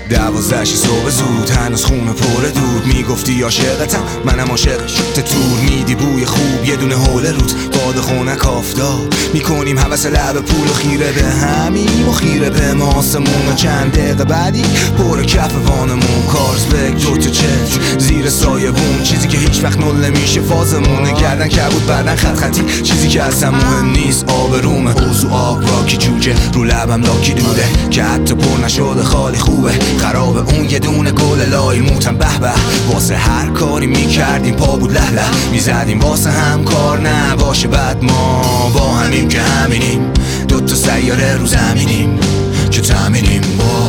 12 صبح زود هنوز خونه پر دود. میگفتی عاشقتم منم عاشق شد تور. میدی بوی خوب یه دونه حوله روت باد خونک آفتاب. میکنیم هوس لب پول و خیره به همیم و خیره به ماسمون. و چند دقیقه بعدی پر کف وانمون. کارزبک دوتا چشم زیر سایه بون. چیزی که هیچ وقت نل نمیشه فازمونه. گردن کبود بعدن خط خطی چیزی که اصلا مهم نیست آبرومه. اوضوع آب راکی جوجه رو لبم لاکی دوده که حتی پر نشده خالی خوبه. خراب اون یه دونه گل لای موتم به به. واسه هر کاری میکردیم پا بود له له میزدیم. واسه هم کار نباشه بعد ما با همیم که همینیم. دوتا سیاره رو زمینیم که تامینیم.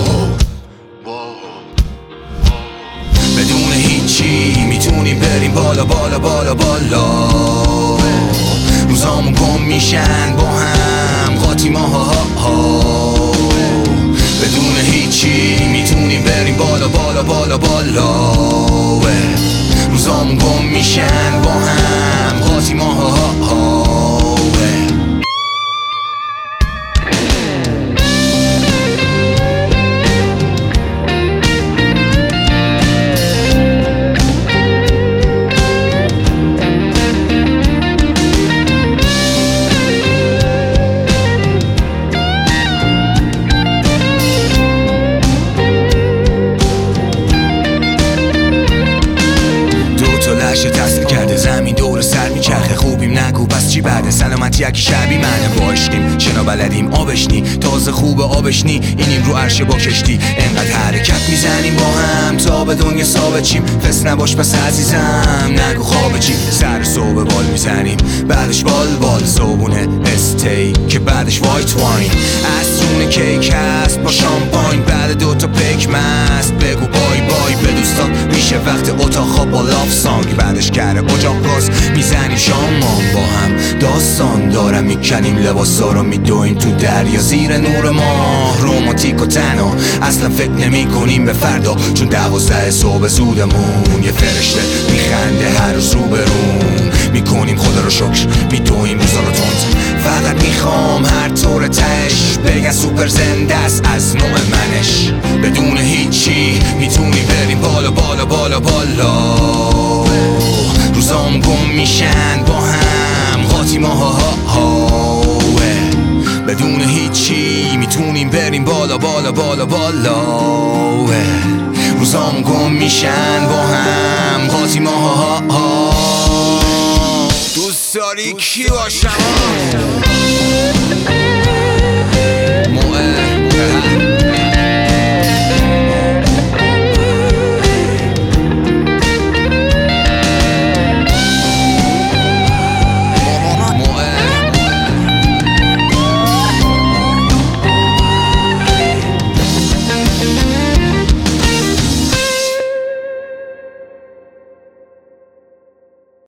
بدون هیچی میتونیم بریم بالا بالا بالا بالا. روزامون گم میشن با هم قاطی ماها. بدون هیچی میتونیم بریم بالا بالا بالا بالا. روزامون گم میشن با هم قاطی ماها. تسل کرده زمین دور سر میچرخه. خوبیم نگو پس چی بعده. سلامتی اگه شبی منه باشتیم شنا بلدیم آبشنی. تازه خوب آبشنی اینیم رو عرشه با کشتی. انقدر حرکت میزنیم با هم تا به دنیا ثابت چیم. فس نباش پس عزیزم نگو خواب چیم. سر صبح بال میزنیم بعدش بال بال صبونه استی که بعدش وایت واین. عصرونه کیک هست با شامپاین. بعد دوتا پیک مست بگو بای بای به دوستان. میشه وقت اتاق خواب با لاف سانگ. بعدش کره اجاق گاز میزنیم شامان با هم. داستان دارم میکنیم لباسا رو میدویم تو دریا زیر نور ماه. رومانتیک و تنها اصلا فکر نمی کنیم به فردا. چون 12 صبح زودمون یه فرشته میخنده هر روز رو برون. میکنیم خدا رو شکر میدویم روزا رو تند. فقط میخوام هر طور تش بگن سوپر زنده است از نوع منش. بدون هیچی میتونیم بریم بالا بالا بالا بالا. روزام گم میشن با هم قاطی ماها. بدون هیچی میتونیم بریم بالا بالا بالا بالا. روزام گم میشن با هم قاطی ماها. دوست داری کی باشم؟